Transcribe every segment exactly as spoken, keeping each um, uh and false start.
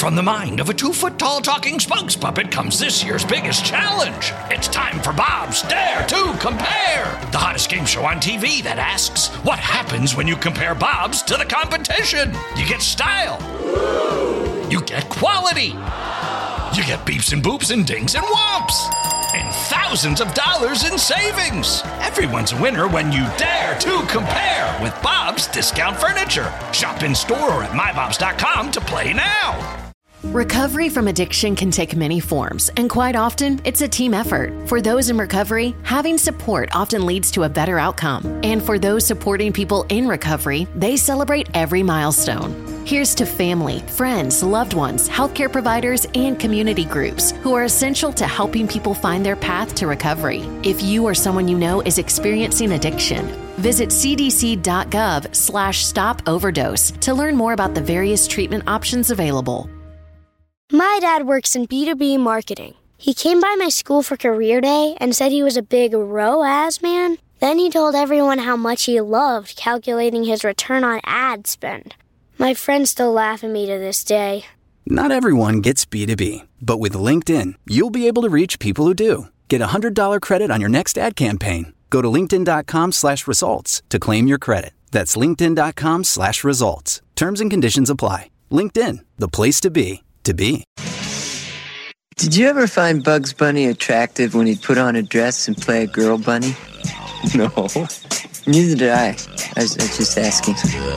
from the mind of a two-foot-tall talking spokes puppet comes this year's biggest challenge. It's time for Bob's Dare to Compare, the hottest game show on T V that asks, what happens when you compare Bobs to the competition? You get style. You get quality. You get beeps and boops and dings and whomps. And thousands of dollars in savings. Everyone's a winner when you dare to compare with Bob's Discount Furniture. Shop in store or at my bobs dot com to play now. Recovery from addiction can take many forms, and quite often, it's a team effort. For those in recovery, having support often leads to a better outcome. And for those supporting people in recovery, they celebrate every milestone. Here's to family, friends, loved ones, healthcare providers, and community groups who are essential to helping people find their path to recovery. If you or someone you know is experiencing addiction, visit c d c dot gov slash stop overdose to learn more about the various treatment options available. My dad works in B two B marketing. He came by my school for career day and said he was a big R O A S man. Then he told everyone how much he loved calculating his return on ad spend. My friends still laugh at me to this day. Not everyone gets B two B, but with LinkedIn, you'll be able to reach people who do. Get a one hundred dollars credit on your next ad campaign. Go to linkedin dot com slash results to claim your credit. That's linkedin dot com slash results. Terms and conditions apply. LinkedIn, the place to be, to be. Did you ever find Bugs Bunny attractive when he'd put on a dress and play a girl bunny? No. Neither did I. I was, I was just asking.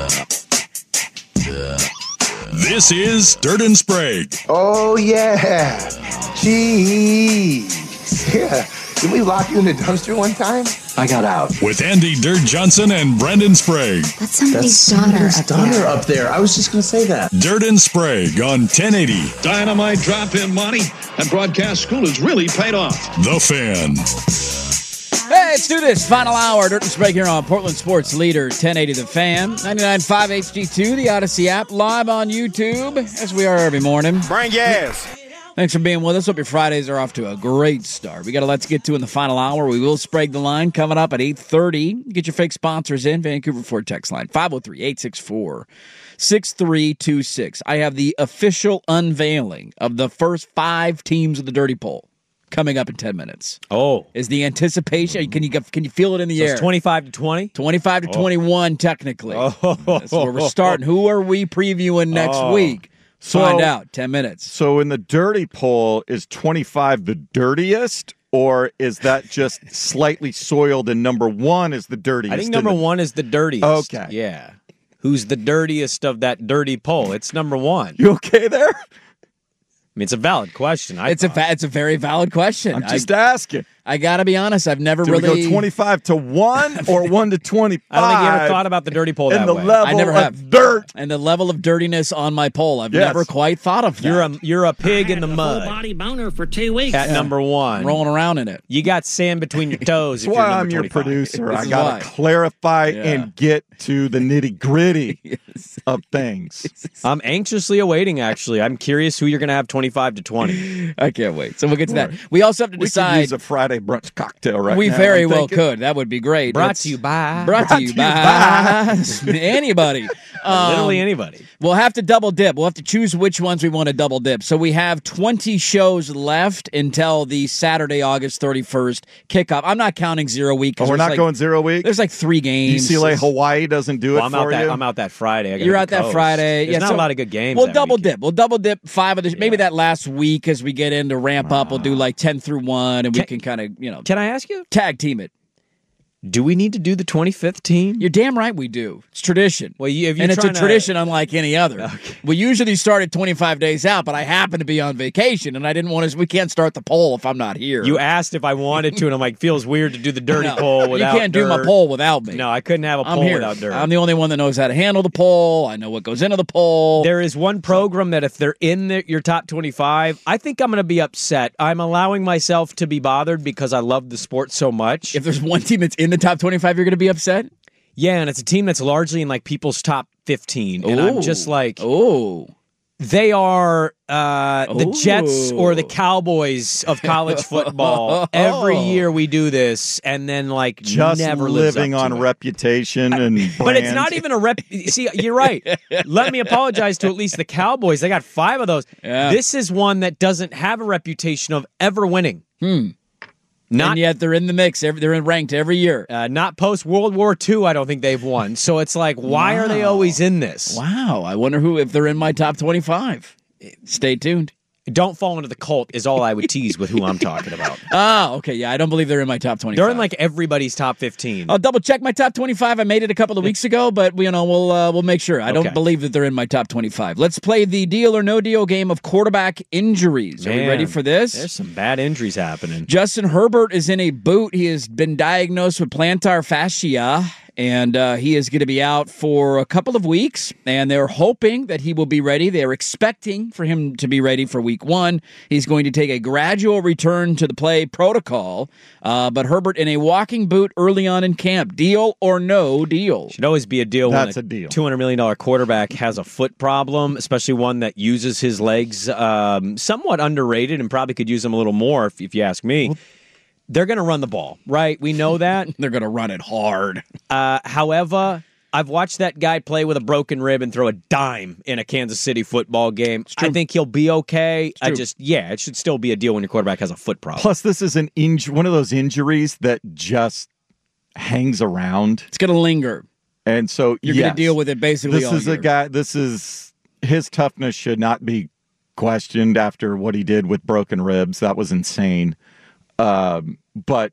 This is Dirt and Sprague. Oh, yeah. Jeez. Yeah. Didn't we lock you in the dumpster one time? I got out. With Andy Dirt Johnson and Brendan Sprague. That's somebody's That's daughter somebody's up daughter there. up there. I was just going to say that. Dirt and Sprague on ten eighty. Dynamite drop-in money and broadcast school has really paid off. The Fan. Hey, let's do this. Final hour. Dirt and Sprague here on Portland Sports Leader ten eighty The Fan. ninety-nine point five H D two, the Odyssey app, live on YouTube, as we are every morning. Bring gas. Thanks for being with us. Hope your Fridays are off to a great start. We got a lot to get to in the final hour. We will Sprague the line coming up at eight thirty. Get your fake sponsors in. Vancouver Ford text line five oh three, eight six four, six three two six. I have the official unveiling of the first five teams of the Dirty Poll coming up in ten minutes. Oh. Is the anticipation, can you can you feel it in the so air? It's twenty-five to twenty? twenty-five to oh. twenty-one, technically. Oh. That's where we're starting. Who are we previewing next oh. week? So, Find out. ten minutes. So in the Dirty Poll, is twenty-five the dirtiest, or is that just slightly soiled and number one is the dirtiest? I think number the... one is the dirtiest. Okay. Yeah. Who's the dirtiest of that dirty poll? It's number one. You okay there? I mean, it's a valid question. I it's thought. a fa- it's a very valid question. I'm just I, asking. I gotta be honest. I've never Do really we go twenty-five to one or one to twenty-five. I don't think you ever thought about the dirty poll and that the way. level I never of have. dirt and the level of dirtiness on my poll. I've yes. never quite thought of that. You're a you're a pig in the mud. Full body boner for two weeks. At yeah. number one, rolling around in it. You got sand between your toes. That's if why you're I'm your twenty-five. producer. This I is gotta why. clarify Yeah. and get to the nitty gritty yes. of things. I'm anxiously awaiting. Actually, I'm curious who you're going to have twenty-five to twenty. I can't wait. So we'll get to that. We also have to we decide. We could use a Friday brunch cocktail right we now. We very I'm well thinking. could. That would be great. Brought Let's, to you by. Brought, brought to you by, by anybody. Um, Literally anybody. We'll have to double dip. We'll have to choose which ones we want to double dip. So we have twenty shows left until the Saturday, August thirty-first kickoff. I'm not counting zero week. Oh, we're not like, going zero week? There's like three games. U C L A Hawaii doesn't do well, it I'm for out that, you? I'm out that Friday. I You're out that coast. Friday. There's yeah, not so a lot of good games. We'll that double weekend. dip. We'll double dip five of the, yeah. maybe that last week as we get into ramp up. We'll do like ten through one and can, we can kind of, you know. Can I ask you? Tag team it. Do we need to do the twenty-fifth team? You're damn right we do. It's tradition. Well, you, if you're and it's a to... tradition unlike any other. Okay. We usually start at twenty-five days out, but I happen to be on vacation, and I didn't want to. We can't start the poll if I'm not here. You asked if I wanted to, and I'm like, feels weird to do the dirty no, poll without. You can't dirt. do my poll without me. No, I couldn't have a I'm poll here. without dirt. I'm the only one that knows how to handle the poll. I know what goes into the poll. There is one program that if they're in the, your top twenty-five, I think I'm going to be upset. I'm allowing myself to be bothered because I love the sport so much. If there's one team that's in the top twenty-five, you're going to be upset? Yeah, and it's a team that's largely in like people's top fifteen. And Ooh. I'm just like, oh, They are uh, the Ooh. Jets or the Cowboys of college football. Every year we do this, and then like Just never lives living up to on it. reputation and brand. But it's not even a rep. See, you're right. Let me apologize to at least the Cowboys. They got five of those. Yeah. This is one that doesn't have a reputation of ever winning. Hmm. Not and yet they're in the mix. Every, they're ranked every year. uh, not post World War Two. I don't think they've won. So it's like, why Wow. are they always in this? Wow. I wonder who if they're in my top twenty-five. Stay tuned. Don't fall into the cult is all I would tease with who I'm talking about. Oh, okay. Yeah, I don't believe they're in my top twenty-five. They're in like everybody's top fifteen. I'll double check my top twenty-five. I made it a couple of weeks ago, but you know we'll uh, we'll make sure. I Okay. don't believe that they're in my top twenty-five. Let's play the deal or no deal game of quarterback injuries. Are we Man, ready for this? There's some bad injuries happening. Justin Herbert is in a boot. He has been diagnosed with plantar fascia, and uh, he is going to be out for a couple of weeks, and they're hoping that he will be ready. They're expecting for him to be ready for week one. He's going to take a gradual return to the play protocol, uh, but Herbert in a walking boot early on in camp. Deal or no deal? Should always be a deal That's when a deal. two hundred million dollars quarterback has a foot problem, especially one that uses his legs um, somewhat underrated and probably could use them a little more, if, if you ask me. They're going to run the ball, right? We know that. They're going to run it hard. Uh, however, I've watched that guy play with a broken rib and throw a dime in a Kansas City football game. I think he'll be okay. I just, yeah, it should still be a deal when your quarterback has a foot problem. Plus, this is an inj- one of those injuries that just hangs around. It's going to linger. And so You're yes, going to deal with it basically This all is year. a guy, this is, his toughness should not be questioned after what he did with broken ribs. That was insane. Um, but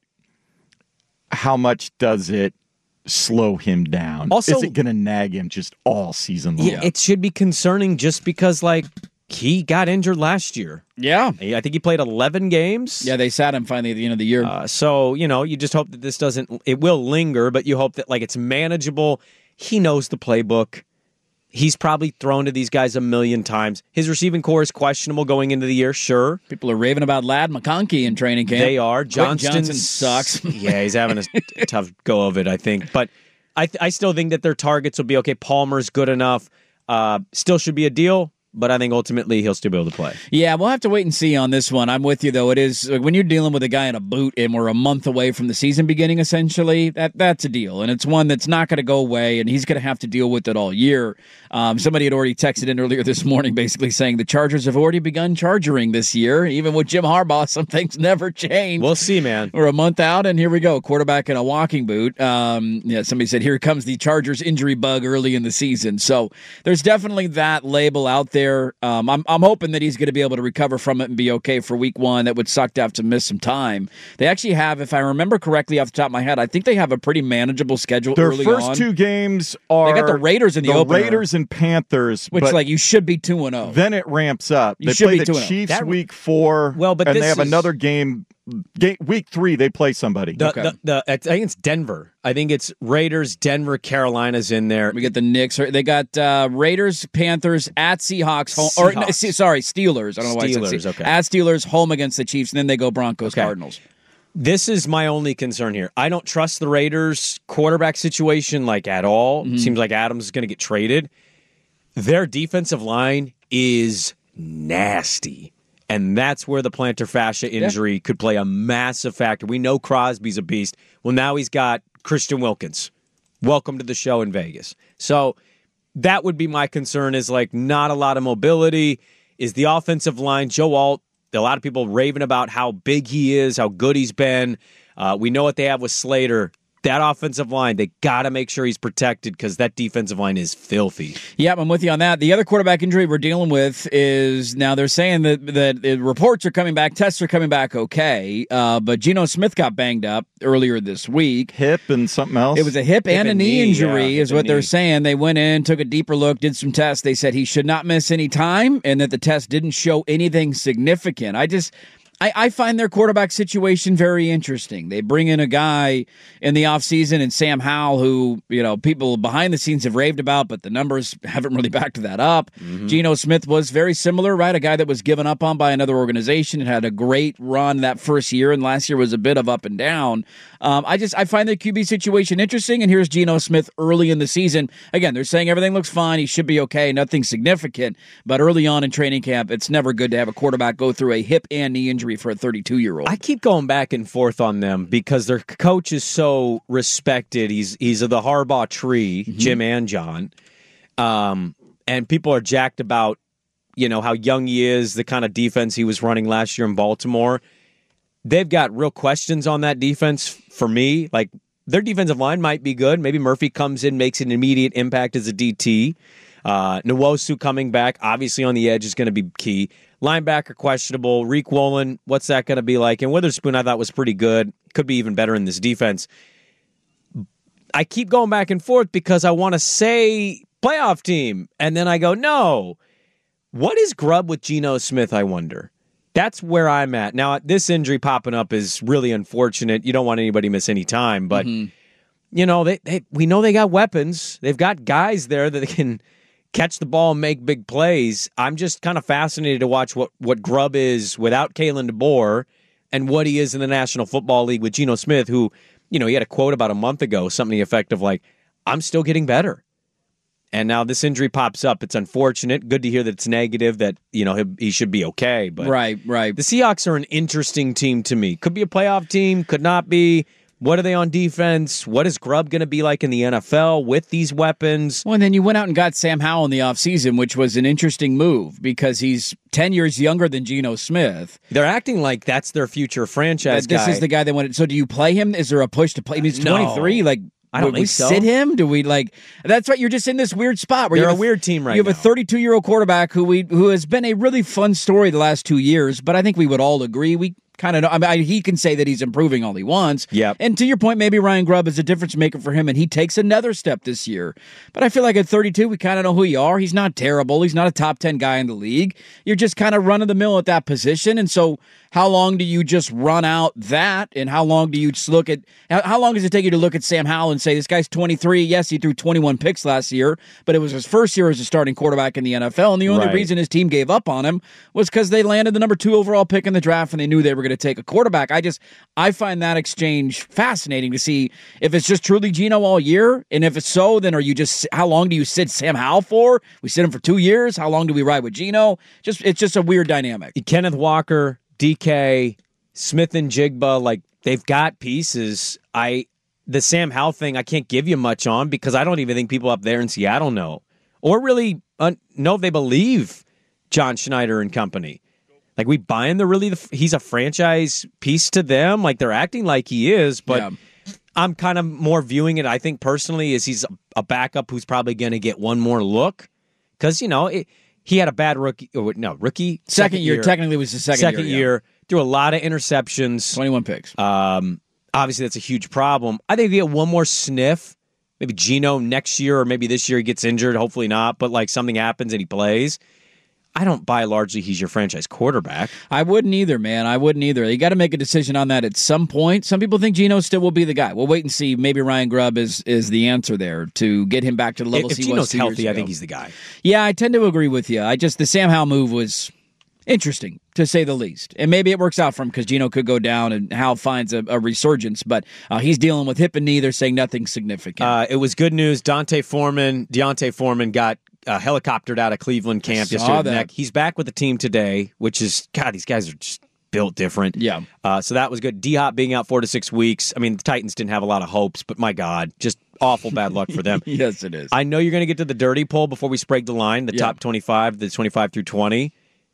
how much does it slow him down? Also- is it going to nag him just all season long? Yeah, it should be concerning just because, like, he got injured last year. Yeah. I think he played eleven games. Yeah, they sat him finally at the end of the year. Uh, so, you know, you just hope that this doesn't, it will linger, but you hope that, like, it's manageable. He knows the playbook. He's probably thrown to these guys a million times. His receiving core is questionable going into the year, sure. People are raving about Ladd McConkey in training camp. They are. Quentin Johnston Johnson sucks. Yeah, he's having a, a tough go of it, I think. But I, th- I still think that their targets will be okay. Palmer's good enough. Uh, still should be a deal. But I think ultimately he'll still be able to play. Yeah, we'll have to wait and see on this one. I'm with you, though. It is when you're dealing with a guy in a boot and we're a month away from the season beginning, essentially, that that's a deal. And it's one that's not going to go away, and he's going to have to deal with it all year. Um, somebody had already texted in earlier this morning basically saying the Chargers have already begun charging this year. Even with Jim Harbaugh, some things never change. We'll see, man. We're a month out, and here we go. Quarterback in a walking boot. Um, yeah, somebody said, here comes the Chargers injury bug early in the season. So there's definitely that label out there. Um, I'm, I'm hoping that he's going to be able to recover from it and be okay for week one. That would suck to have to miss some time. They actually have, if I remember correctly off the top of my head, I think they have a pretty manageable schedule Their early first on. two games are They got the Raiders in the, the opener, Raiders and Panthers, which but like you should be two and oh. then it ramps up. You They should play be the two and oh. Chiefs That- week four. Well, but and this they have is- another game. Game, week three, they play somebody. The, Okay. the, the, I think it's Denver. I think it's Raiders, Denver, Carolina's in there. We get the Knicks. They got uh, Raiders, Panthers, at Seahawks, home, or no, Seahawks. see- sorry, Steelers. I don't know why I Steelers, said Se- okay. At Steelers, home against the Chiefs, and then they go Broncos, Okay. Cardinals. This is my only concern here. I don't trust the Raiders' quarterback situation like at all. Mm-hmm. Seems like Adams is going to get traded. Their defensive line is nasty. And that's where the plantar fascia injury yeah. could play a massive factor. We know Crosby's a beast. Well, now he's got Christian Wilkins. Welcome to the show in Vegas. So that would be my concern is like not a lot of mobility. Is the offensive line, Joe Alt, a lot of people raving about how big he is, how good he's been. Uh, we know what they have with Slater. That offensive line, they got to make sure he's protected because that defensive line is filthy. Yeah, I'm with you on that. The other quarterback injury we're dealing with is now they're saying that, that the reports are coming back, tests are coming back okay, uh, but Geno Smith got banged up earlier this week. Hip and something else? It was a hip, hip and a knee, knee injury yeah, is what they're knee. saying. They went in, took a deeper look, did some tests. They said he should not miss any time and that the test didn't show anything significant. I just... I, I find their quarterback situation very interesting. They bring in a guy in the offseason and Sam Howell, who, you know, people behind the scenes have raved about, but the numbers haven't really backed that up. Mm-hmm. Geno Smith was very similar, right? A guy that was given up on by another organization and had a great run that first year, and last year was a bit of up and down. Um, I just I find the Q B situation interesting, and here's Geno Smith early in the season. Again, they're saying everything looks fine. He should be okay, nothing significant, but early on in training camp, it's never good to have a quarterback go through a hip and knee injury for a thirty-two-year-old. I keep going back and forth on them because their coach is so respected. He's he's of the Harbaugh tree, mm-hmm. Jim and John. Um, and people are jacked about, you know, how young he is, the kind of defense he was running last year in Baltimore. They've got real questions on that defense for me. Like, their defensive line might be good. Maybe Murphy comes in, makes an immediate impact as a D T. Uh, Nwosu coming back, obviously on the edge, is going to be key. Linebacker questionable. Reek Woolen, what's that going to be like? And Witherspoon, I thought, was pretty good. Could be even better in this defense. I keep going back and forth because I want to say playoff team, and then I go, no. What is Grubb with Geno Smith, I wonder? That's where I'm at. Now, this injury popping up is really unfortunate. You don't want anybody to miss any time, but, mm-hmm. you know, they, they we know they got weapons. They've got guys there that can catch the ball and make big plays. I'm just kind of fascinated to watch what, what Grubb is without Kalen DeBoer and what he is in the National Football League with Geno Smith, who, you know, he had a quote about a month ago, something to the effect of like, I'm still getting better. And now this injury pops up. It's unfortunate. Good to hear that it's negative, that, you know, he, he should be okay. But right, right. The Seahawks are an interesting team to me. Could be a playoff team, could not be. What are they on defense? What is Grubb going to be like in the N F L with these weapons? Well, and then you went out and got Sam Howell in the offseason, which was an interesting move because he's ten years younger than Geno Smith. They're acting like that's their future franchise this guy. is the guy they wanted. So do you play him? Is there a push to play him? He's twenty-three. No. Like, I don't Would think we so. sit him? Do we like? That's right. You're just in this weird spot where They're you're a weird team right You have now. a thirty-two-year-old quarterback who we who has been a really fun story the last two years. But I think we would all agree we kind of know. I mean, I, he can say that he's improving all he wants. Yep. And to your point, maybe Ryan Grubb is a difference maker for him, and he takes another step this year. But I feel like at thirty-two, we kind of know who you are. He's not terrible. He's not a top ten guy in the league. You're just kind of run of the mill at that position, and so. How long do you just run out that, and how long do you just look at how, how long does it take you to look at Sam Howell and say this guy's twenty-three? Yes, he threw twenty-one picks last year, but it was his first year as a starting quarterback in the N F L, and the only right. reason his team gave up on him was because they landed the number two overall pick in the draft, and they knew they were going to take a quarterback. I just I find that exchange fascinating to see if it's just truly Geno all year, and if it's so, then are you just how long do you sit Sam Howell for? We sit him for two years. How long do we ride with Geno? Just it's just a weird dynamic. Kenneth Walker. D K, Smith and Jigba, like they've got pieces. I the Sam Howell thing I can't give you much on because I don't even think people up there in Seattle know or really uh, know if they believe John Schneider and company. Like we buying the really the, he's a franchise piece to them. Like they're acting like he is, but yeah. I'm kind of more viewing it. I think personally is he's a backup who's probably going to get one more look because you know. It, He had a bad rookie, or no, rookie. Second, second year, year, technically was the second, second year. year. Yeah. Threw a lot of interceptions. twenty-one picks. Um, obviously, that's a huge problem. I think if you get one more sniff, maybe Geno next year, or maybe this year he gets injured, hopefully not, but like something happens and he plays. I don't buy largely he's your franchise quarterback. I wouldn't either, man. I wouldn't either. You got to make a decision on that at some point. Some people think Geno still will be the guy. We'll wait and see. Maybe Ryan Grubb is is the answer there to get him back to the levels if he Geno's was two healthy, years I ago. think he's the guy. Yeah, I tend to agree with you. I just the Sam Howell move was interesting, to say the least. And maybe it works out for him because Geno could go down and Howell finds a, a resurgence. But uh, he's dealing with hip and knee. They're saying nothing significant. Uh, it was good news. Dante Foreman, Deontay Foreman got Uh, helicoptered out of Cleveland camp yesterday. Neck. He's back with the team today, which is, God, these guys are just built different. Yeah. Uh, so that was good. D-Hop being out four to six weeks. I mean, the Titans didn't have a lot of hopes, but my God, just awful bad luck for them. Yes, it is. I know you're going to get to the dirty poll before we sprague the line, the yeah. top twenty-five, the twenty-five through twenty.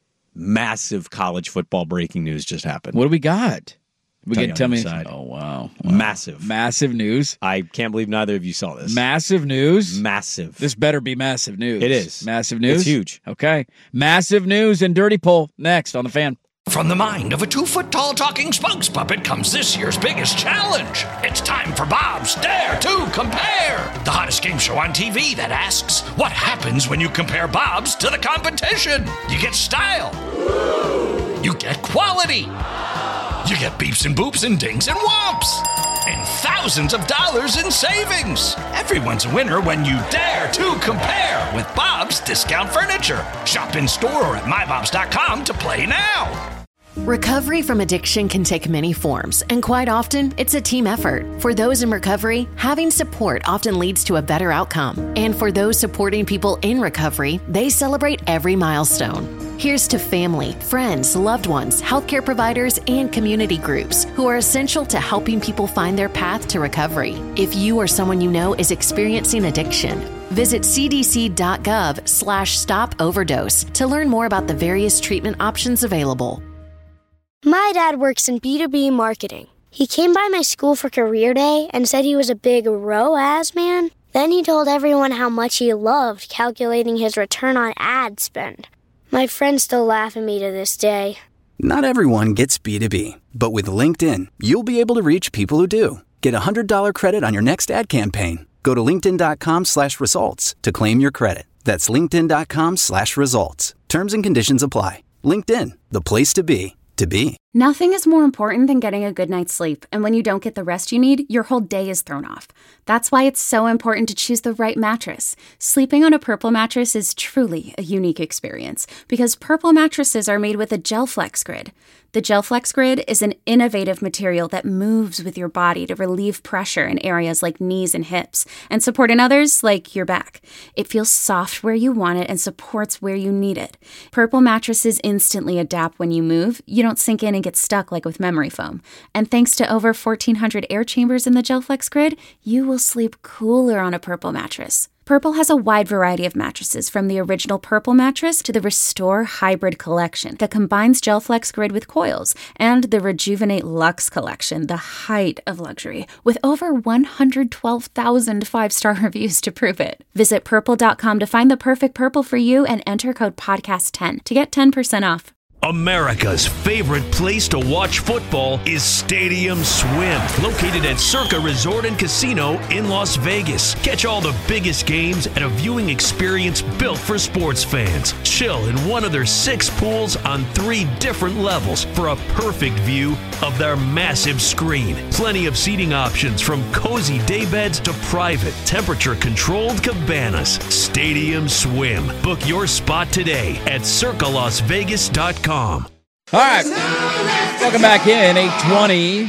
Massive college football breaking news just happened. What do we got? We tell can tell me. Side. Oh, wow. wow. Massive. Massive news. I can't believe neither of you saw this. Massive news. Massive. This better be massive news. It is. Massive news. It's huge. Okay. Massive news and dirty poll next on The Fan. From the mind of a two-foot-tall talking spokes puppet comes this year's biggest challenge. It's time for Bob's Dare to Compare, the hottest game show on T V that asks, what happens when you compare Bob's to the competition? You get style, you get quality. You get beeps and boops and dings and whomps. And thousands of dollars in savings. Everyone's a winner when you dare to compare with Bob's Discount Furniture. Shop in store or at my bobs dot com to play now. Recovery from addiction can take many forms, and quite often, it's a team effort. For those in recovery, having support often leads to a better outcome. And for those supporting people in recovery, they celebrate every milestone. Here's to family, friends, loved ones, healthcare providers, and community groups who are essential to helping people find their path to recovery. If you or someone you know is experiencing addiction, visit c d c dot gov slash stop overdose to learn more about the various treatment options available. My dad works in B two B marketing. He came by my school for career day and said he was a big R O A S man. Then he told everyone how much he loved calculating his return on ad spend. My friends still laugh at me to this day. Not everyone gets B two B, but with LinkedIn, you'll be able to reach people who do. Get a one hundred dollars credit on your next ad campaign. Go to linkedin dot com slash results to claim your credit. That's linkedin dot com slash results. Terms and conditions apply. LinkedIn, the place to be, to be. Nothing is more important than getting a good night's sleep, and when you don't get the rest you need, your whole day is thrown off. That's why it's so important to choose the right mattress. Sleeping on a Purple mattress is truly a unique experience, because Purple mattresses are made with a GelFlex Grid. The GelFlex Grid is an innovative material that moves with your body to relieve pressure in areas like knees and hips, and support in others like your back. It feels soft where you want it and supports where you need it. Purple mattresses instantly adapt when you move. You don't sink in and get stuck like with memory foam. And thanks to over fourteen hundred air chambers in the GelFlex Grid, you will sleep cooler on a Purple mattress. Purple has a wide variety of mattresses, from the original Purple mattress to the Restore Hybrid collection that combines GelFlex Grid with coils, and the Rejuvenate Luxe collection, the height of luxury, with over one hundred twelve thousand five-star reviews to prove it. Visit purple dot com to find the perfect Purple for you and enter code podcast ten to get ten percent off. America's favorite place to watch football is Stadium Swim, located at Circa Resort and Casino in Las Vegas. Catch all the biggest games at a viewing experience built for sports fans. Chill in one of their six pools on three different levels for a perfect view of their massive screen. Plenty of seating options, from cozy daybeds to private, temperature-controlled cabanas. Stadium Swim. Book your spot today at circa las vegas dot com. All right, welcome back in, eight twenty.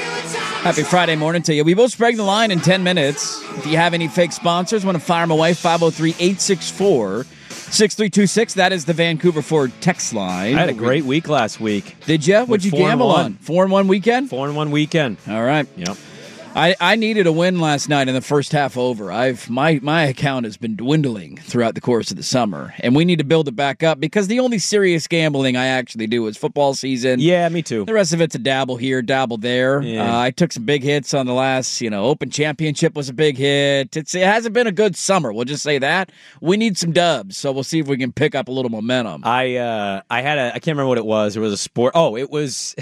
Happy Friday morning to you. We will spread the line in ten minutes. If you have any fake sponsors, want to fire them away, five oh three, eight six four, six three two six. That is the Vancouver Ford text line. I had a great week last week. Did you? What'd you gamble on? Four and one weekend? Four and one weekend. All right. Yep. I, I needed a win last night in the first half over. I've my my account has been dwindling throughout the course of the summer, and we need to build it back up, because the only serious gambling I actually do is football season. Yeah, me too. The rest of it's a dabble here, dabble there. Yeah. Uh, I took some big hits on the last, you know, Open Championship was a big hit. It's, it hasn't been a good summer. We'll just say that. We need some dubs, so we'll see if we can pick up a little momentum. I uh, I had a I can't remember what it was. It was a sport. Oh, it was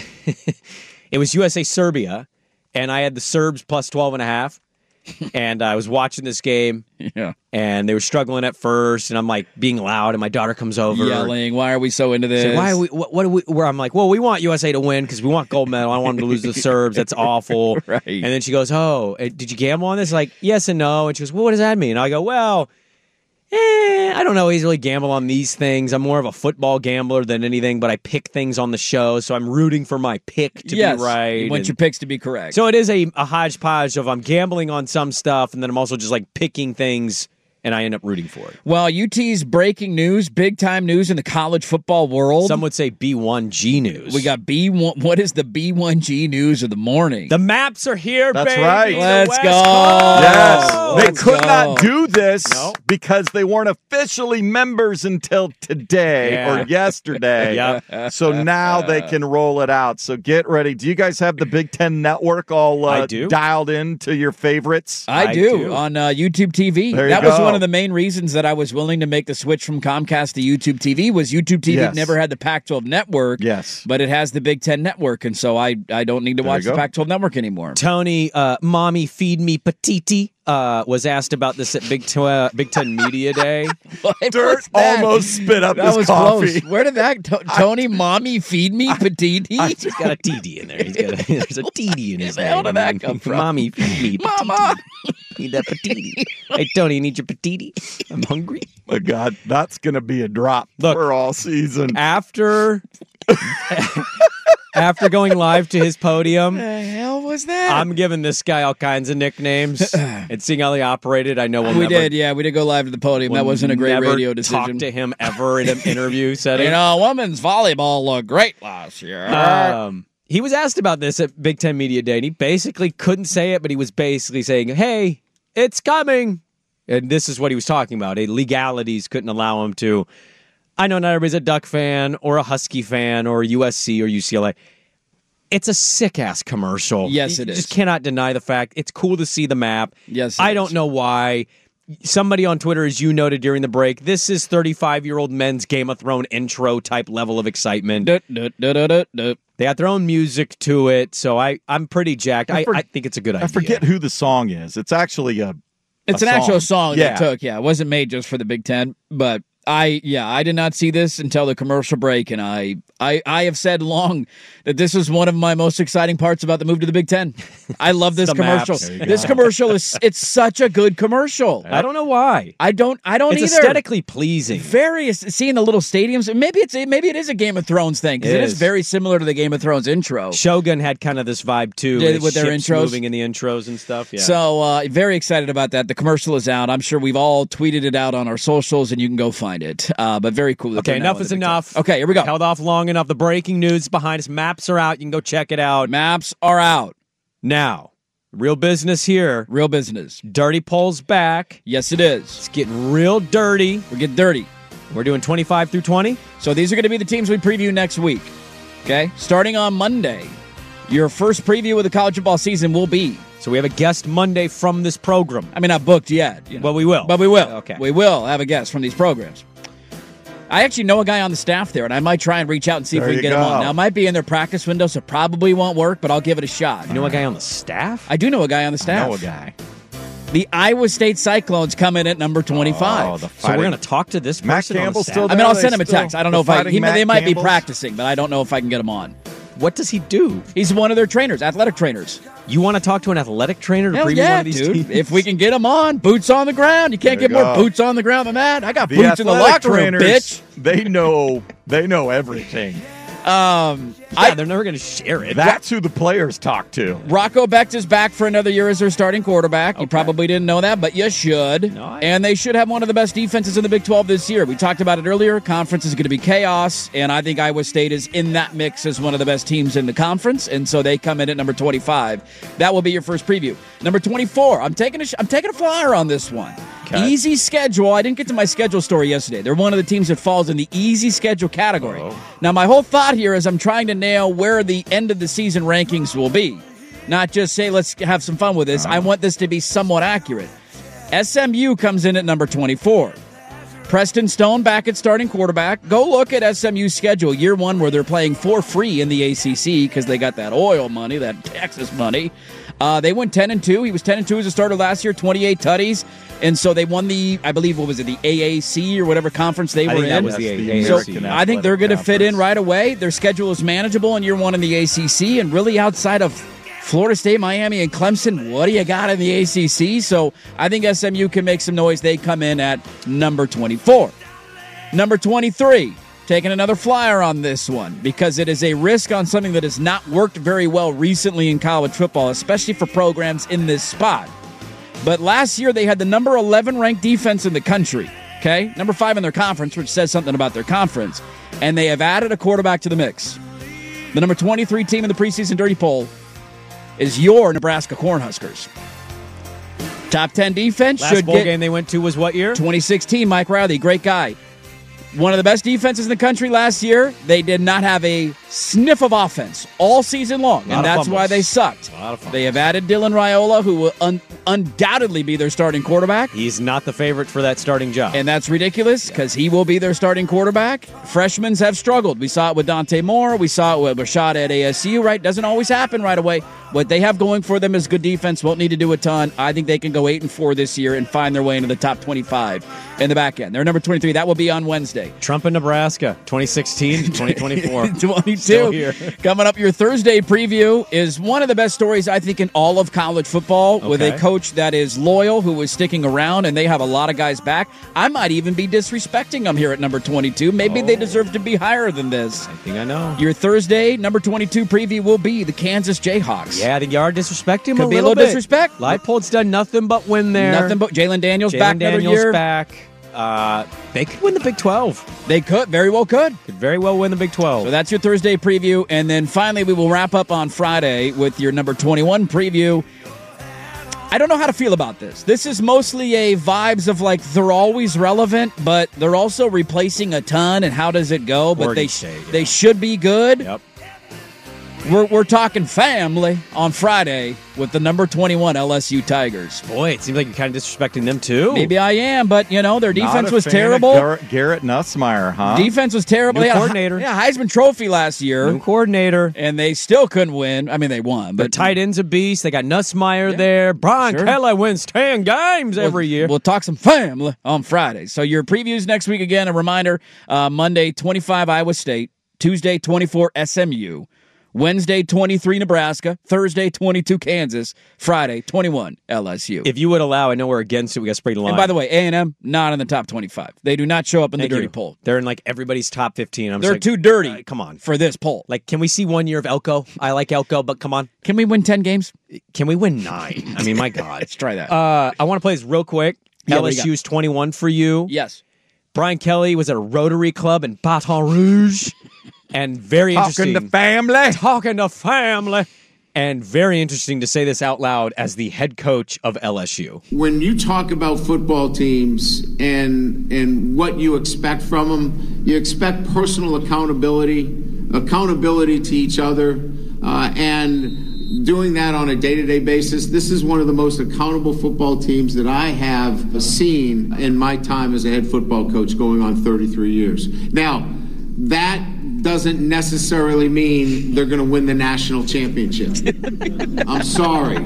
it was U S A Serbia. And I had the Serbs plus twelve and a half. And I was watching this game. Yeah. And they were struggling at first. And I'm like being loud. And my daughter comes over. Yelling, why are we so into this? So why are we, what, what do we, where I'm like, well, we want U S A to win because we want gold medal. I don't want them to lose to the Serbs. That's awful. Right. And then she goes, oh, did you gamble on this? Like, yes and no. And she goes, well, what does that mean? And I go, well, eh, I don't know. He's really gamble on these things. I'm more of a football gambler than anything, but I pick things on the show, so I'm rooting for my pick to yes, be right. You want and, your picks to be correct. So it is a, a hodgepodge of I'm gambling on some stuff, and then I'm also just like picking things, and I end up rooting for it. Well, U T's breaking news, big-time news in the college football world. Some would say B one G news. We got B one. What is the B one G news of the morning? The maps are here, That's baby. right. Let's West go. Coast. Yes. Let's they could go. not do this No. because they weren't officially members until today Yeah. or yesterday. Yep. So now they can roll it out. So get ready. Do you guys have the Big Ten Network all uh, I do. dialed in to your favorites? I, I do, do. on uh, YouTube T V. There you That was go. one of the main reasons that I was willing to make the switch from Comcast to YouTube T V. Was YouTube T V Yes. never had the Pac twelve network, Yes. but it has the Big Ten network, and so I, I don't need to There watch you the go. Pac twelve network anymore. Tony, uh, mommy, feed me patiti. uh, was asked about this at Big, T- uh, Big Ten Media Day. Dirt almost spit up that his was coffee. Close. Where did that to- Tony Mommy feed me patiti? He's got a T D in there. He's got a, there's a T D in his Where the hell name. did that come from? Mommy, feed me. Mama. Need that patiti. Hey, Tony, you need your patiti? I'm hungry. My God, that's going to be a drop Look, for all season. After after going live to his podium, What the hell was that? I'm giving this guy all kinds of nicknames. And seeing how he operated, I know we'll we never, did, yeah. We did go live to the podium. we'll That wasn't a great never radio decision. Talk to him ever in an interview setting. You know, women's volleyball looked great last year. Um, he was asked about this at Big Ten Media Day, and he basically couldn't say it, but he was basically saying, hey, it's coming. And this is what he was talking about. Legalities couldn't allow him to. I know not everybody's a Duck fan or a Husky fan or U S C or U C L A. It's a sick-ass commercial. Yes, you it is. just cannot deny the fact. It's cool to see the map. Yes, it I is. don't know why. Somebody on Twitter, as you noted during the break, this is thirty-five-year-old men's Game of Thrones intro type level of excitement. Duh, duh, duh, duh, duh, duh. They got their own music to it, so I, I'm pretty jacked. I I, for- I think it's a good idea. I forget who the song is. It's actually a It's a an song. actual song Yeah. they took, yeah. It wasn't made just for the Big Ten, but I, yeah, I did not see this until the commercial break, and I, I, I have said long that this is one of my most exciting parts about the move to the Big Ten. I love this The commercial. maps. There you This go. commercial is, it's such a good commercial. I don't know why. I don't, I don't It's either. aesthetically pleasing. Very seeing the little stadiums. Maybe it's maybe it is a Game of Thrones thing because It it is is. very similar to the Game of Thrones intro. Shogun had kind of this vibe too, Yeah, with, with their ships intros. moving in the intros and stuff. Yeah. So uh, very excited about that. The commercial is out. I'm sure we've all tweeted it out on our socials, and you can go find it. Uh, but very cool. that Okay, they're now enough in is the Big enough. Ten. Okay, here we go. Held off long enough. The breaking news behind us. Maps are out. You can go check it out. Maps are out. Now, real business here. Real business. Dirty Polls back. Yes, it is. It's getting real dirty. We're getting dirty. We're doing twenty-five through twenty. So these are going to be the teams we preview next week. Okay, starting on Monday, your first preview of the college football season will be. So we have a guest Monday from this program. I mean, not booked yet. You know. Well, we will. But we will. Okay. We will have a guest from these programs. I actually know a guy on the staff there, and I might try and reach out and see There if we you can get him go. on. Now, it might be in their practice window, so probably won't work, but I'll give it a shot. You know a guy on the staff? I do know a guy on the staff. I know a guy. The Iowa State Cyclones come in at number twenty-five. Oh, the So fighting- we're going to talk to this Matt person on the Campbell's staff? still I mean, there? I'll They send him a still- text. I don't know the if I. fighting He, Matt they might Campbells? be practicing, but I don't know if I can get him on. What does he do? He's one of their trainers, athletic trainers. You want to talk to an athletic trainer to Hell preview yeah, one of these dude. teams? If we can get him on, boots on the ground. You can't There get you more go. boots on the ground than that. I got The boots in the athletic locker room, trainers, bitch. They know. They know everything. Um, yeah, I, they're never going to share it. That's who the players talk to. Rocco Becht is back for another year as their starting quarterback. You probably didn't know that, but you should. No, I- and they should have one of the best defenses in the Big twelve this year. We talked about it earlier. Conference is going to be chaos, and I think Iowa State is in that mix as one of the best teams in the conference, and so they come in at number twenty-five. That will be your first preview. Number twenty-four. I'm taking a sh- I'm taking a flyer on this one. Okay. Easy schedule. I didn't get to my schedule story yesterday. They're one of the teams that falls in the easy schedule category. Oh. Now, my whole thought here is I'm trying to nail where the end of the season rankings will be. Not just say, let's have some fun with this. I want this to be somewhat accurate. S M U comes in at number twenty-four. Preston Stone back at starting quarterback. Go look at S M U's schedule, year one, where they're playing for free in the A C C because they got that oil money, that Texas money. Uh, they went ten and two. He was ten and two as a starter last year, twenty-eight tutties. And so they won the, I believe, what was it, the A A C or whatever conference they I were think that in. was the That's the A A C. So American I think they're going to Athletic fit in Conference. right away. Their schedule is manageable in year one in the A C C, and really outside of Florida State, Miami, and Clemson, what do you got in the A C C? So I think S M U can make some noise. They come in at number twenty-four. Number twenty-three, taking another flyer on this one because it is a risk on something that has not worked very well recently in college football, especially for programs in this spot. But last year they had the number eleven ranked defense in the country, okay? Number five in their conference, which says something about their conference. And they have added a quarterback to the mix. The number twenty-three team in the preseason Dirty Poll is your Nebraska Cornhuskers. Top ten defense Last should bowl get game they went to was what year? twenty sixteen, Mike Riley, great guy. One of the best defenses in the country last year. They did not have a sniff of offense all season long, Lot of and that's fumbles. why they sucked. A lot of fumbles. They have added Dylan Raiola, who will un- undoubtedly be their starting quarterback, He's not the favorite for that starting job. and that's ridiculous because he will be their starting quarterback. Freshmen have struggled. We saw it with Dante Moore. We saw it with Rashad at A S U, right? Doesn't always happen right away. What they have going for them is good defense. Won't need to do a ton. I think they can go eight and four this year and find their way into the top twenty-five in the back end. They're number twenty-three. That will be on Wednesday. Trump in Nebraska, twenty sixteen to twenty twenty-four. twenty-two. Still here. Coming up, your Thursday preview is one of the best stories, I think, in all of college football, okay, with a coach that is loyal, who is sticking around, and they have a lot of guys back. I might even be disrespecting them here at number twenty-two. Maybe oh. they deserve to be higher than this. I think I know. Your Thursday, number twenty-two preview will be the Kansas Jayhawks. Yeah, I think you are disrespecting them Could a be little a little bit. disrespect. Leipold's done nothing but win there. Nothing but Jalen Daniels Jalen back Daniels another year. back. Uh, they could win the Big twelve. They could, very well could. Could very well win the Big twelve. So that's your Thursday preview. And then finally, we will wrap up on Friday with your number twenty-one preview. I don't know how to feel about this. This is mostly a vibes of like they're always relevant, but they're also replacing a ton. And how does it go? But Oregon they State, yeah. they should be good. Yep. We're we're talking family on Friday with the number twenty-one L S U Tigers. Boy, it seems like you're kind of disrespecting them too. Maybe I am, but you know their defense Not a was fan terrible. of Gar- Garrett Nussmeier, huh? Defense was terrible. New They had a coordinator. He- yeah, Heisman Trophy last year. New coordinator. And they still couldn't win. I mean, they won. Their But tight end's a beast. They got Nussmeier Yeah. there. Brian Sure. Kelly wins ten games we'll, every year. We'll talk some family on Friday. So your previews next week again. A reminder: uh, Monday twenty-five Iowa State, Tuesday twenty-four S M U, Wednesday twenty-three Nebraska, Thursday twenty-two Kansas, Friday twenty-one L S U. If you would allow, I know we're against it. We got sprayed the line. And by the way, A and M not in the top twenty-five. They do not show up in Thank the dirty you. poll. They're in like everybody's top fifteen. I'm They're just like, too dirty. uh, come on, for this poll. Like, can we see one year of Elko? I like Elko, but come on, Can we win ten games? can we win nine? I mean, my God. Let's try that. Uh, I want to play this real quick. Yeah, what do you got? L S U's twenty-one for you. Yes. Brian Kelly was at a Rotary Club in Baton Rouge, and very Talking interesting. to family. Talking to family. And very interesting to say this out loud as the head coach of L S U. When you talk about football teams and and what you expect from them, you expect personal accountability, accountability to each other, uh, and doing that on a day-to-day basis. This is one of the most accountable football teams that I have seen in my time as a head football coach going on thirty-three years. Now, that doesn't necessarily mean they're going to win the national championship. I'm sorry.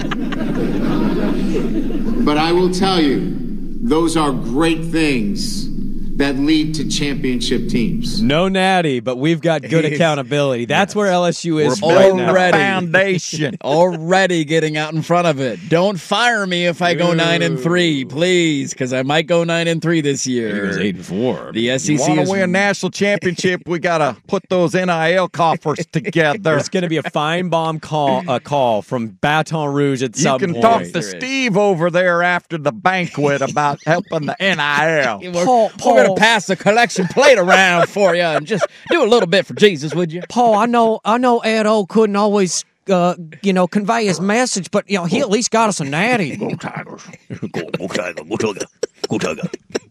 But I will tell you, those are great things that lead to championship teams. No natty, but we've got good accountability. That's yes. where L S U is We're right now. Already. Foundation. Already getting out in front of it. Don't fire me if I go Ooh. nine and three, please, because I might go nine and three this year. He was eight and four. The S E C Want to is win a national championship? We got to put those N I L coffers together. It's going to be a fine bomb call, a call from Baton Rouge at you some can point. talk to Steve over there after the banquet about helping the N I L. We're, Paul, Paul. we're going to pass the collection plate around for you and just do a little bit for Jesus, would you? Paul, I know, I know, Ed O couldn't always, uh, you know, convey his message, but you know, he at least got us a natty. Go Tigers! Go, go Tiger! Go Tiger! Go Tiger!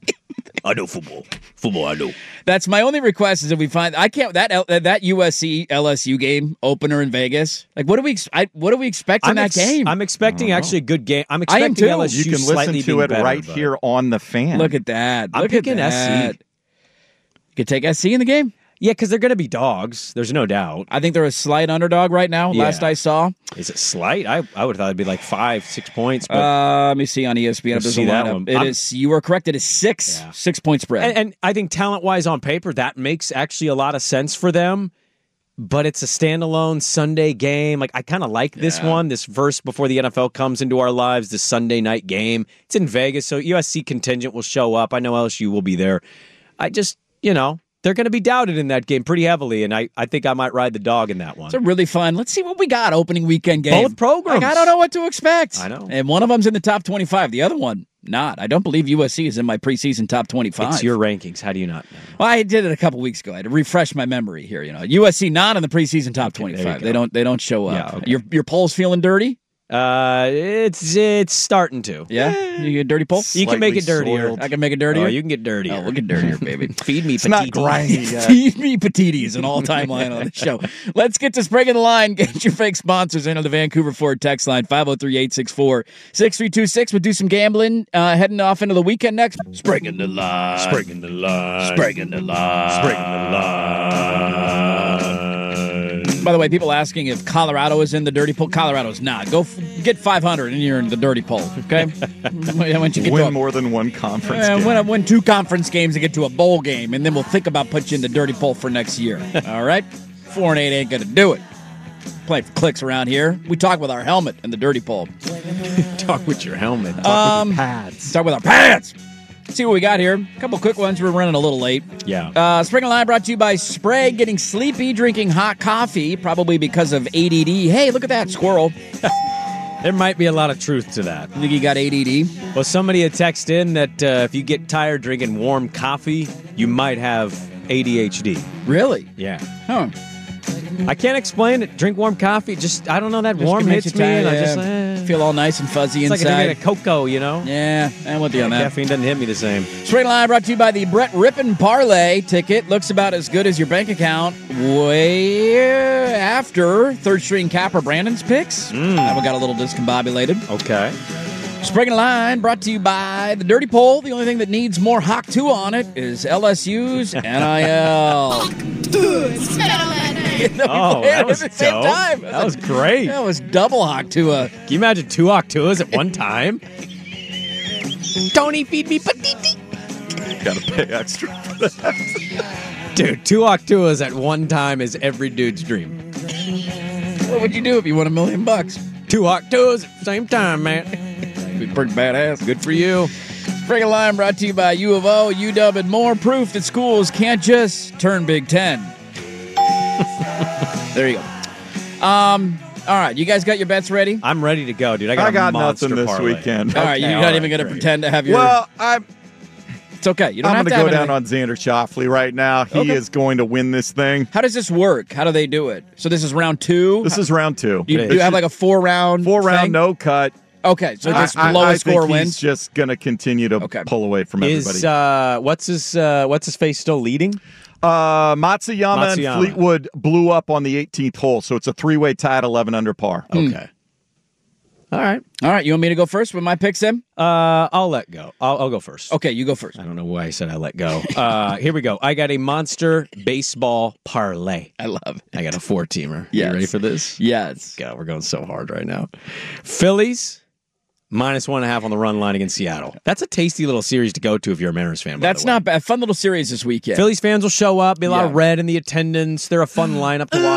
I know football. Football, I know. That's my only request is if we find I can't that L, that U S C L S U game opener in Vegas. Like, what do we I, what do we expect in I'm that ex- game? I'm expecting actually a good game. I'm I am expecting too. L S U You can slightly listen to being it better, right but- here on the fan. Look at that. I'm Look picking at that. S C. You could take S C in the game. Yeah, because they're going to be dogs. There's no doubt. I think they're a slight underdog right now. Yeah. Last I saw. Is it slight? I I would have thought it'd be like five, six points. But Uh, let me see on E S P N. If Let's there's a see that lineup. one. It I'm- is. You are correct. It is six. Yeah. Six point spread. and, and I think talent-wise on paper, that makes actually a lot of sense for them. But it's a standalone Sunday game. Like, I kind of like this Yeah. one, this verse before the N F L comes into our lives, this Sunday night game. It's in Vegas, so U S C contingent will show up. I know L S U will be there. I just, you know, they're going to be doubted in that game pretty heavily, and I, I think I might ride the dog in that one. It's a really fun. Let's see what we got opening weekend game. Both programs. Like, I don't know what to expect. I know. And one of them's in the top twenty-five. The other one, not. I don't believe U S C is in my preseason top twenty-five. It's your rankings. How do you not know? Well, I did it a couple weeks ago. I had to refresh my memory here. You know, U S C not in the preseason top Okay, there you twenty-five. go. They don't. They don't show up. Yeah, okay. Your your poll's feeling dirty. Uh, it's it's starting to. Yeah, you get a dirty poll. You can make it dirtier. I can make it dirtier. Oh, you can get dirtier. Oh, we'll get dirtier, baby. Feed me It's not petites. grimy yet. Feed me petites, an all-time line on the show. Let's get to Spring in the Line. Get your fake sponsors in on the Vancouver Ford text line, five oh three, eight six four, six three two six. We'll do some gambling uh, heading off into the weekend next. Spring in the line. Spring in the line. Spring in the line. Spring in the line. By the way, people asking if Colorado is in the dirty pool. Colorado's not. Go f- get five hundred and you're in the dirty pool, okay? Once you get win to a, more than one conference uh, game. Win, win two conference games and get to a bowl game, and then we'll think about putting you in the dirty pool for next year. All right? Four and eight ain't going to do it. Playing for clicks around here. We talk with our helmet in the dirty pool. Talk with your helmet. Talk Um, with your pads. Talk with our pads. Let's see what we got here. A couple quick ones. We're running a little late. Yeah. Uh, Spring and Line brought to you by Sprague. Getting sleepy, drinking hot coffee, probably because of A D D. Hey, look at that squirrel. There might be a lot of truth to that. You think you got A D D? Well, somebody had texted in that uh, if you get tired drinking warm coffee, you might have A D H D. Really? Yeah. Huh. I can't explain it. Drink warm coffee. Just, I don't know, that Just warm makes hits you me, tired, and I yeah. just eh. feel all nice and fuzzy It's inside. like drinking a cocoa, you know? Yeah, I'm with you on that. Caffeine doesn't hit me the same. Spring Line brought to you by the Brett Rippin Parlay ticket. Looks about as good as your bank account way after third string capper Brandon's picks. Mm. That one got a little discombobulated. Okay. Spring and Line brought to you by the Dirty Poll. The only thing that needs more Hawk two on it is L S U's N I L. Oh, that was at the same dope. time. That was great. That was double Hawk two. Uh, Can you imagine two Octuas at one time? Tony, feed me patiti. Gotta pay extra for that. Dude, two Octuas at one time is every dude's dream. what would you do if you won a million bucks? Two Octuas at the same time, man. Be pretty badass. Good for you. Spring and Line brought to you by U of O, U W, and more. Proof that schools can't just turn Big Ten. There you go. Um. All right, you guys got your bets ready? I'm ready to go, dude. I got, I got a monster nothing this parlay. weekend. All right, Okay, you're all not right, even going to great. pretend to have your. Well, I'm, it's okay. You don't I'm have going to to go have down anything. on Xander Schauffele right now. He Okay. is going to win this thing. How does this work? How do they do it? So this is round two. This is round two. Do you, do you have like a four round? Four round, thing? no cut. Okay, so just I, I- lowest I think score he's wins. just going to continue to Okay. pull away from everybody. Is uh, what's his uh, what's his face still leading? Uh, Matsuyama, Matsuyama. and Fleetwood blew up on the eighteenth hole, so it's a three-way tie at eleven under par. Okay. All right. All right, you want me to go first with my picks then? Uh, I'll let go. I'll, I'll go first. Okay, you go first. I don't know why I said I let go. Uh, here we go. I got a monster baseball parlay. I love it. I got a four-teamer. Yes. You ready for this? Yes. God, we're going so hard right now. Phillies, minus one and a half on the run line against Seattle. That's a tasty little series to go to if you're a Mariners fan. by That's the way. not bad. Fun little series this weekend. Phillies fans will show up, be a lot Yeah. of red in the attendance. They're a fun lineup to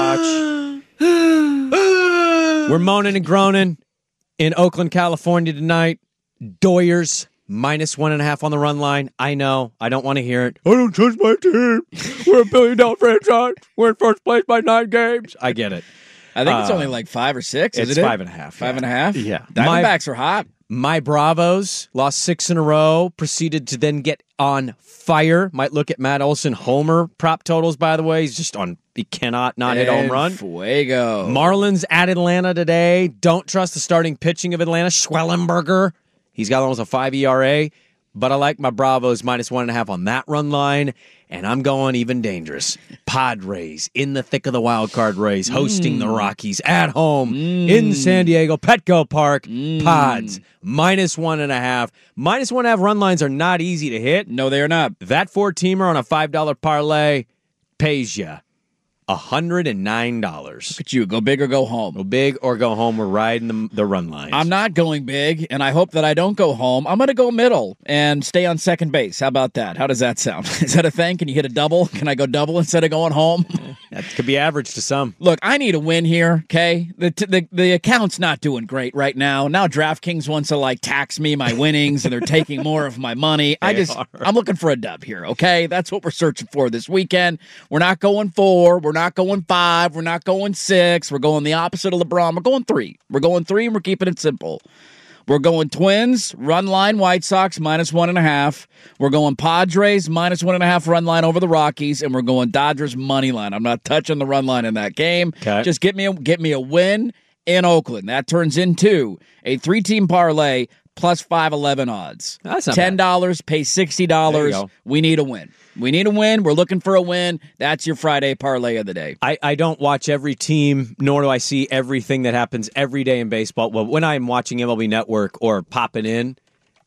watch. We're moaning and groaning in Oakland, California tonight. Doyers, minus one and a half on the run line. I know. I don't want to hear it. I don't trust my team. We're a billion dollar franchise. We're in first place by nine games. I get it. I think it's Uh, only like five or six. It's Isn't it? five and a half. Five yeah. and a half? Yeah. Diamondbacks are hot. My Bravos lost six in a row, proceeded to then get on fire. Might look at Matt Olson homer prop totals, by the way. He's just on, he cannot not hit a home And run. Fuego. Marlins at Atlanta today. Don't trust the starting pitching of Atlanta. Schwellenberger. He's got almost a five E R A, but I like my Bravos minus one and a half on that run line. And I'm going even dangerous. Padres in the thick of the wild card race, hosting the Rockies at home in San Diego, Petco Park. Pods minus one and a half. Minus one and a half run lines are not easy to hit. No, they are not. That four-teamer on a five dollar parlay pays you one hundred nine dollars. Look at you. Go big or go home. Go big or go home. We're riding the, the run lines. I'm not going big, and I hope that I don't go home. I'm going to go middle and stay on second base. How about that? How does that sound? Is that a thing? Can you hit a double? Can I go double instead of going home? That could be average to some. Look, I need a win here, okay? The, t- the the account's not doing great right now. Now DraftKings wants to, like, tax me my winnings, and they're taking more of my money. I They just, are. I'm looking for a dub here, okay? That's what we're searching for this weekend. We're not going four. We're not going five. We're not going six. We're going the opposite of LeBron. We're going three. We're going three, and we're keeping it simple. We're going Twins, run line White Sox, minus one and a half. We're going Padres, minus one and a half run line over the Rockies, and we're going Dodgers money line. I'm not touching the run line in that game. Okay. Just get me a, get me a win in Oakland. That turns into a three-team parlay plus five eleven odds. That's not ten dollars, pay sixty dollars. There you go. We need a win. We need a win. We're looking for a win. That's your Friday parlay of the day. I, I don't watch every team, nor do I see everything that happens every day in baseball. Well, when I'm watching M L B Network or popping in,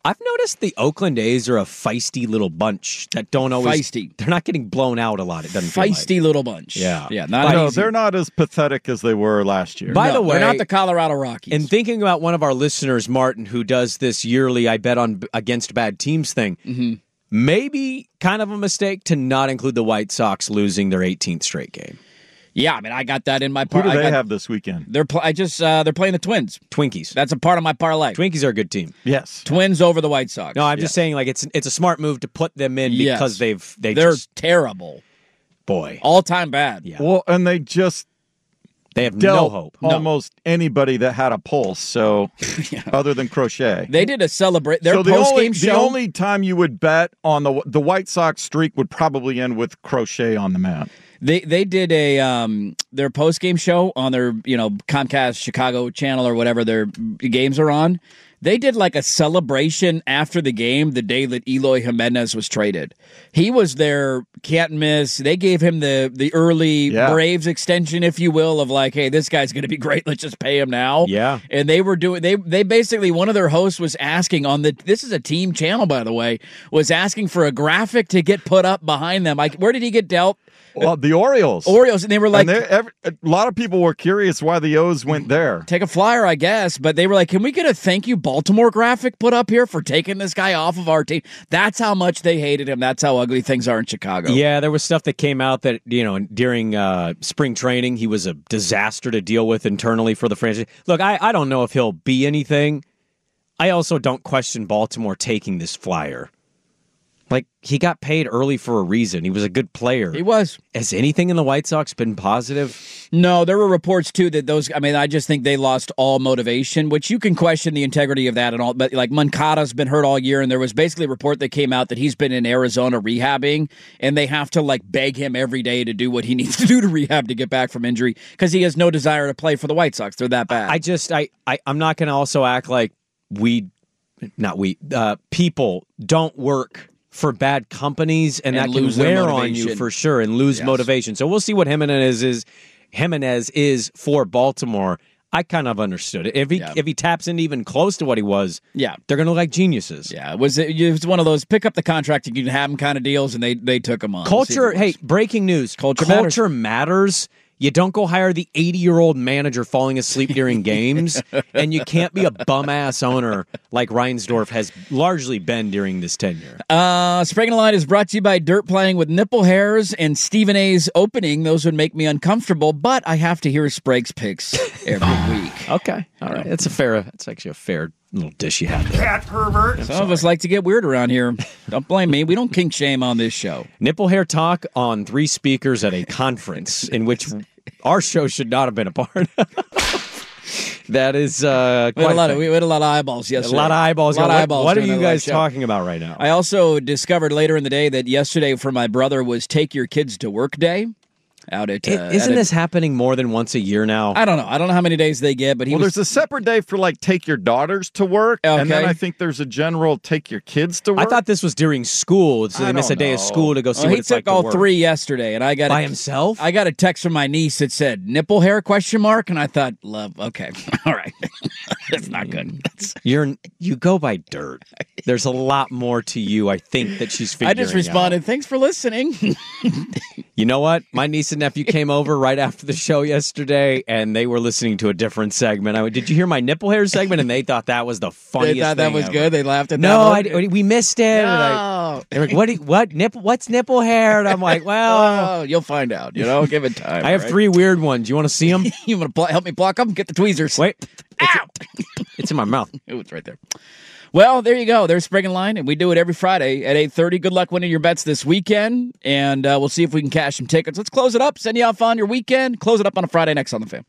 I've noticed the Oakland A's are a feisty little bunch that don't always. Feisty. They're not getting blown out a lot. It doesn't feisty feel like. little bunch. Yeah, yeah. Not no, easy. they're not as pathetic as they were last year. By no, the way, they're not the Colorado Rockies. And thinking about one of our listeners, Martin, who does this yearly "I bet on against bad teams" thing. Mm-hmm. Maybe kind of a mistake to not include the White Sox losing their eighteenth straight game. Yeah, I mean, I got that in my Who part. do they I got, have this weekend? They're pl- I just uh, they're playing the Twins. Twinkies. That's a part of my parlay. Twinkies are a good team. Yes. Twins over the White Sox. No, I'm yes. just saying, like it's it's a smart move to put them in Yes. because they've they they're just terrible. Boy, all time bad. Yeah. Well, and they just they have dealt no hope. almost no. anybody that had a pulse. So, yeah. other than Crochet, they did a celebrate their so the post only, game show. The only time you would bet on the the White Sox streak would probably end with Crochet on the mound. They they did a um their post game show on their you know Comcast Chicago channel or whatever their games are on. They did like a celebration after the game the day that Eloy Jimenez was traded. He was their can't miss. They gave him the the early yeah. Braves extension, if you will, of like, hey, this guy's going to be great. Let's just pay him now. Yeah. And they were doing they they basically one of their hosts was asking on the this is a team channel by the way was asking for a graphic to get put up behind them. Like, where did he get dealt? Well, the Orioles. Orioles, and they were like, and every, a lot of people were curious why the O's went there. Take a flyer, I guess, but they were like, can we get a thank you Baltimore graphic put up here for taking this guy off of our team? That's how much they hated him. That's how ugly things are in Chicago. Yeah, there was stuff that came out that, you know, during uh, spring training, he was a disaster to deal with internally for the franchise. Look, I, I don't know if he'll be anything. I also don't question Baltimore taking this flyer. Like, he got paid early for a reason. He was a good player. He was. Has anything in the White Sox been positive? No, there were reports, too, that those, I mean, I just think they lost all motivation, which you can question the integrity of that and all, but like Moncada's been hurt all year, and there was basically a report that came out that he's been in Arizona rehabbing, and they have to, like, beg him every day to do what he needs to do to rehab to get back from injury, because he has no desire to play for the White Sox. They're that bad. I just, I, I I'm not going to also act like we, not we, uh, people don't work for bad companies, and, and that can wear on you for sure and lose yes. motivation. So we'll see what Jimenez is. Jimenez is for Baltimore. I kind of understood it. If he yeah. if he taps into even close to what he was, yeah, they're going to look like geniuses. Yeah, it was it was one of those pick up the contract and you can have them kind of deals, and they they took him on. Culture. Hey, breaking news. Culture, Culture matters. matters. You don't go hire the eighty-year-old manager falling asleep during games, and you can't be a bum-ass owner like Reinsdorf has largely been during this tenure. Uh, Sprague and Line is brought to you by Dirt Playing with Nipple Hairs and Stephen A's opening. Those would make me uncomfortable, but I have to hear Sprague's picks every week. Okay, all right. That's a fair. That's actually a fair little dish you have there. Cat pervert. Some of us like to get weird around here. Don't blame me. We don't kink shame on this show. Nipple hair talk on three speakers at a conference in which our show should not have been a part of. That is uh, we, had quite a lot a of, we had a lot of eyeballs yesterday. A lot of eyeballs. A lot what, of eyeballs. What are during you that guys show. talking about right now? I also discovered later in the day that yesterday for my brother was Take Your Kids to Work Day. Out at, uh, Isn't at this a, happening more than once a year now? I don't know. I don't know how many days they get, but he well, was... there's a separate day for like take your daughters to work, okay. and then I think there's a general take your kids to work. I thought this was during school, so I they miss a day know. of school to go see well, what he it's took like to all work. three yesterday, and I got by a, himself. I got a text from my niece that said nipple hair question mark, and I thought, love, okay, all right, that's not good. That's... You're you go by Dirt. There's a lot more to you. I think that she's figuring I just responded, out. Thanks for listening. You know what? My niece and nephew came over right after the show yesterday, and they were listening to a different segment. I went, did you hear my nipple hair segment? And they thought that was the funniest They thought that thing was ever. good. They laughed at no, that. No, we missed it. No. I, they're like, what? Do you, what nipple? What's nipple hair? And I'm like, well, oh, you'll find out. You know, give it time. I have right? three weird ones. You want to see them? You want to pl- help me block them? Get the tweezers. Wait, ow! It's in my mouth. Oh, it's right there. Well, there you go. There's Sprague and Line, and we do it every Friday at eight thirty. Good luck winning your bets this weekend, and uh, we'll see if we can cash some tickets. Let's close it up. Send you off on your weekend. Close it up on a Friday next on The Fan.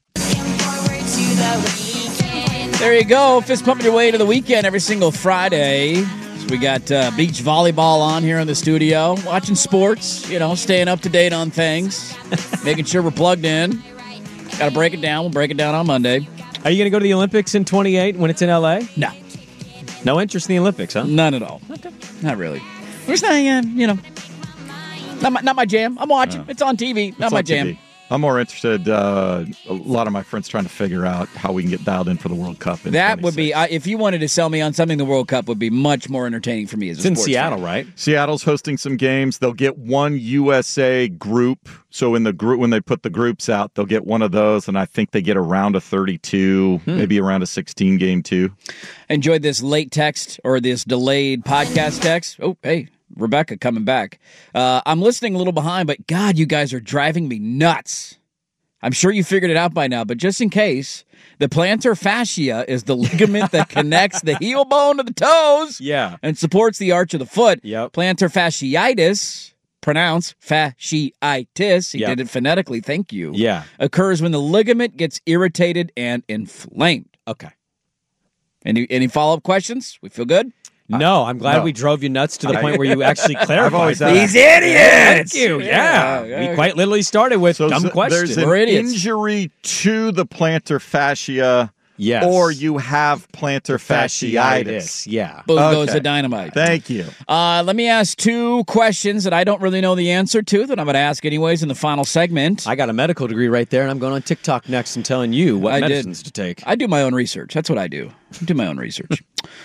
There you go. Fist pumping your way to the weekend every single Friday. So we got uh, beach volleyball on here in the studio, watching sports, you know, staying up to date on things, making sure we're plugged in. Got to break it down. We'll break it down on Monday. Are you going to go to the Olympics in twenty-eight when it's in L A? No. No interest in the Olympics, huh? None at all. Not really. We're just not, uh, you know, not my, not my jam. I'm watching. Uh, it's on T V. Not my jam. T V. I'm more interested. Uh, a lot of my friends trying to figure out how we can get dialed in for the World Cup. In That would be, uh, if you wanted to sell me on something, the World Cup would be much more entertaining for me as a It's in sports Seattle, fan. right? Seattle's hosting some games. They'll get one U S A group. So in the group, when they put the groups out, they'll get one of those, and I think they get around a thirty-two, hmm. maybe around a sixteen game too. Enjoyed this late text or this delayed podcast text. Oh, hey. Rebecca coming back. Uh, I'm listening a little behind, but God, you guys are driving me nuts. I'm sure you figured it out by now, but just in case, the plantar fascia is the ligament that connects the heel bone to the toes yeah. and supports the arch of the foot. Yep. Plantar fasciitis, pronounced fasciitis, he yep. did it phonetically, thank you, yeah. occurs when the ligament gets irritated and inflamed. Okay. Any, any follow-up questions? We feel good? No, I'm glad no. we drove you nuts to the point where you actually clarified. These idiots! Thank you. Yeah. yeah. We quite literally started with so dumb so questions. There's an We're idiots. injury to the plantar fascia, yes. or you have plantar fasciitis. fasciitis. Yeah. Boom okay. goes the dynamite. Thank you. Uh, let me ask two questions that I don't really know the answer to that I'm going to ask anyways in the final segment. I got a medical degree right there, and I'm going on TikTok next and telling you what I medicines did. to take. I do my own research. That's what I do. I do my own research.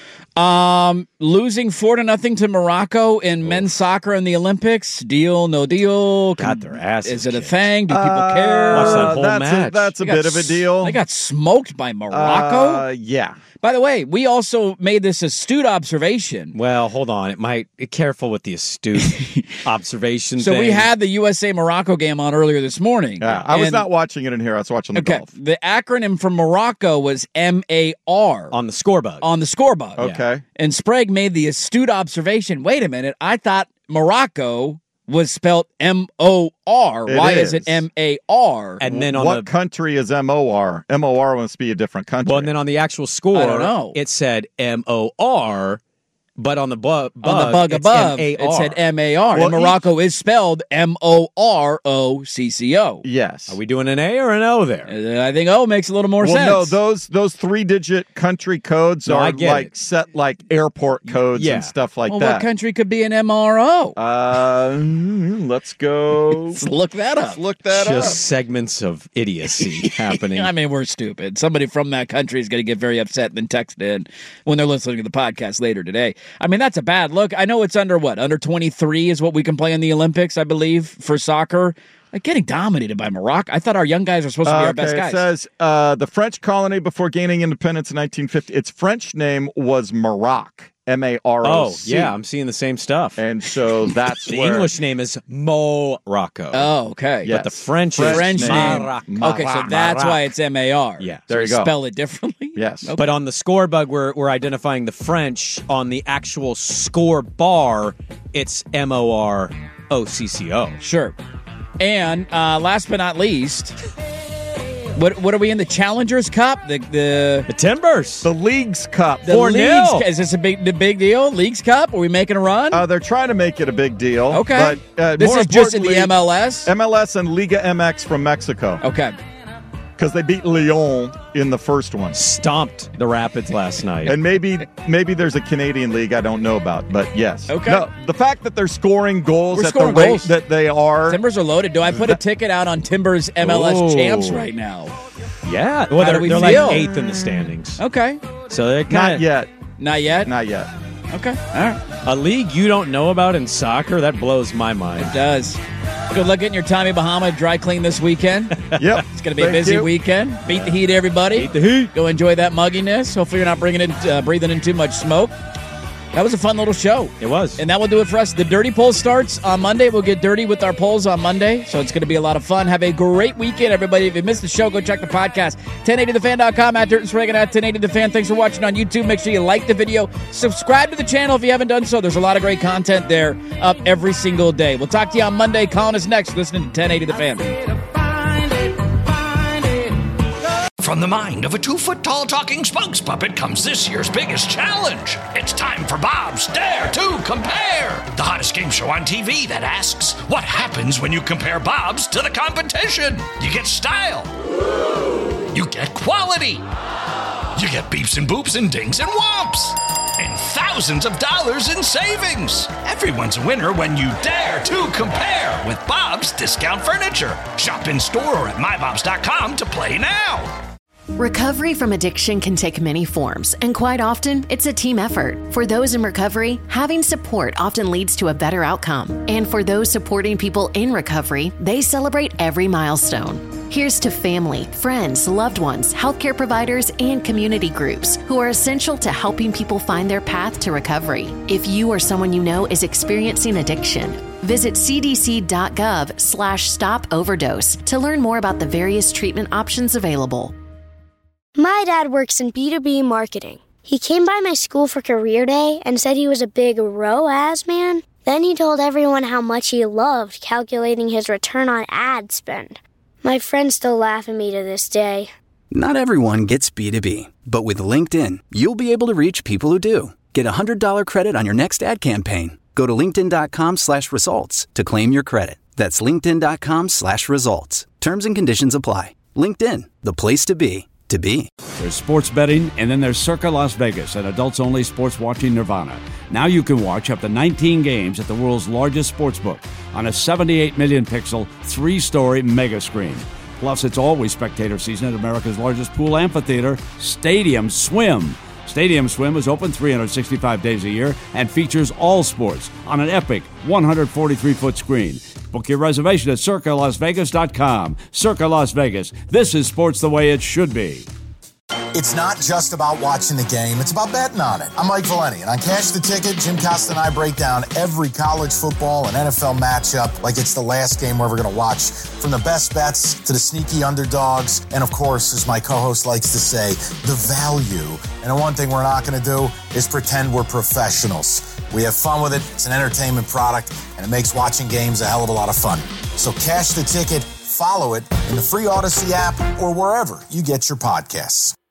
Um, losing four to nothing to Morocco in oh. men's soccer in the Olympics. Deal, no deal. Got their asses. Is it a kicked. thing? Do people uh, care? Watch that whole that's match. A, that's a they bit of a deal. They got smoked by Morocco. Uh, yeah. By the way, we also made this astute observation. Well, hold on. It might be careful with the astute observation. So thing. we had the U S A Morocco game on earlier this morning. Yeah, I was and, not watching it in here. I was watching the okay, golf. the acronym for Morocco was M A R on the scorebug. On the scorebug. Okay. Yeah. And Sprague made the astute observation. Wait a minute. I thought Morocco was spelled M O R. It Why is. is it M A R? And then on what the country is M O R? M O R must be a different country. well, and then on the actual score, I don't know. it said M O R, but on the bu- bug, on the bug it's above, M A R. it said M A R. Well, and Morocco is spelled M O R O C C O. Yes. Are we doing an A or an O there? Uh, I think O makes a little more well, sense. no, those those three digit country codes No, I are get like it. set like airport codes Yeah. and stuff like well, that. what country could be an M R O? Uh, let's go. Let's look that up. Let's look that Just up. segments of idiocy happening. I mean, we're stupid. Somebody from that country is going to get very upset and then text in when they're listening to the podcast later today. I mean, that's a bad look. I know it's under what? Under twenty-three is what we can play in the Olympics, I believe, for soccer. Like getting dominated by Morocco. I thought our young guys were supposed to be Uh, our okay, best guys. It says uh, the French colony before gaining independence in nineteen fifty. Its French name was Maroc. M A R O C. Oh, yeah, I'm seeing the same stuff. And so that's the where... English name is Morocco. Oh, okay. Yes. But the French, French is name. Morocco. Okay, so that's why it's M A R. Yeah. There you so go. Spell it differently? Yes. Okay. But on the score bug, we're, we're identifying the French. On the actual score bar, it's M O R O C C O. Sure. And uh, last but not least, what what are we in the Challengers Cup? The the The Timbers. The Leagues Cup. the four Leagues nil. Cup. Is this a big the big deal? Leagues Cup? Are we making a run? Uh, they're trying to make it a big deal. Okay. But, uh, this more is just in the importantly, M L S? M L S and Liga M X from Mexico. Okay. Because they beat Lyon in the first one. Stomped the Rapids last night. And maybe maybe there's a Canadian league I don't know about, but yes. Okay. No, the fact that they're scoring goals We're at scoring the rate goals. that they are. Timbers are loaded. Do I put a ticket out on Timbers M L S Ooh. champs right now? Yeah. Well, How they're, do we they're feel? like eighth in the standings. Okay. So they're Not kind of yet. Not yet? Not yet. Okay. All right. a league you don't know about in soccer. That blows my mind. It does. Good luck getting your Tommy Bahama dry clean this weekend. Yep. It's going to be a Thank busy you. weekend. Beat the heat, everybody. Beat the heat. Go enjoy that mugginess. Hopefully you're not bringing in, uh, breathing in too much smoke. That was a fun little show. It was. And that will do it for us. The Dirty Poll starts on Monday. We'll get dirty with our polls on Monday, so it's going to be a lot of fun. Have a great weekend, everybody. If you missed the show, go check the podcast. ten eighty the fan dot com, at Dirt and Sprague, and at ten eighty the fan. Thanks for watching on YouTube. Make sure you like the video. Subscribe to the channel if you haven't done so. There's a lot of great content there up every single day. We'll talk to you on Monday. Colin is next. Listening to ten eighty the fan. From the mind of a two-foot-tall talking spokes puppet comes this year's biggest challenge. It's time for Bob's Dare to Compare, the hottest game show on T V that asks, what happens when you compare Bob's to the competition? You get style. You get quality. You get beeps and boops and dings and whomps. and thousands of dollars in savings. Everyone's a winner when you dare to compare with Bob's Discount Furniture. Shop in store or at my bobs dot com to play now. Recovery from addiction can take many forms, and quite often, it's a team effort. For those in recovery, having support often leads to a better outcome. And for those supporting people in recovery, they celebrate every milestone. Here's to family, friends, loved ones, healthcare providers, and community groups who are essential to helping people find their path to recovery. If you or someone you know is experiencing addiction, visit c d c dot gov slash stop overdose to learn more about the various treatment options available. My dad works in B two B marketing. He came by my school for career day and said he was a big R O A S man. Then he told everyone how much he loved calculating his return on ad spend. My friends still laugh at me to this day. Not everyone gets B two B, but with LinkedIn, you'll be able to reach people who do. Get a one hundred dollars credit on your next ad campaign. Go to linkedin dot com slash results to claim your credit. That's linkedin dot com slash results. Terms and conditions apply. LinkedIn, the place to be. To be. There's sports betting, and then there's Circa Las Vegas, an adults-only sports watching nirvana. Now you can watch up to nineteen games at the world's largest sportsbook on a seventy-eight million pixel, three-story mega screen. Plus, it's always spectator season at America's largest pool amphitheater, Stadium Swim. Stadium Swim is open three hundred sixty-five days a year and features all sports on an epic one hundred forty-three foot screen. Book your reservation at circa las vegas dot com. Circa Las Vegas. This is sports the way it should be. It's not just about watching the game, it's about betting on it. I'm Mike Valeni, and on Cash the Ticket, Jim Costa and I break down every college football and N F L matchup like it's the last game we're ever going to watch. From the best bets to the sneaky underdogs, and of course, as my co-host likes to say, the value. And the one thing we're not going to do is pretend we're professionals. We have fun with it, it's an entertainment product, and it makes watching games a hell of a lot of fun. So Cash the Ticket, follow it in the free Odyssey app or wherever you get your podcasts.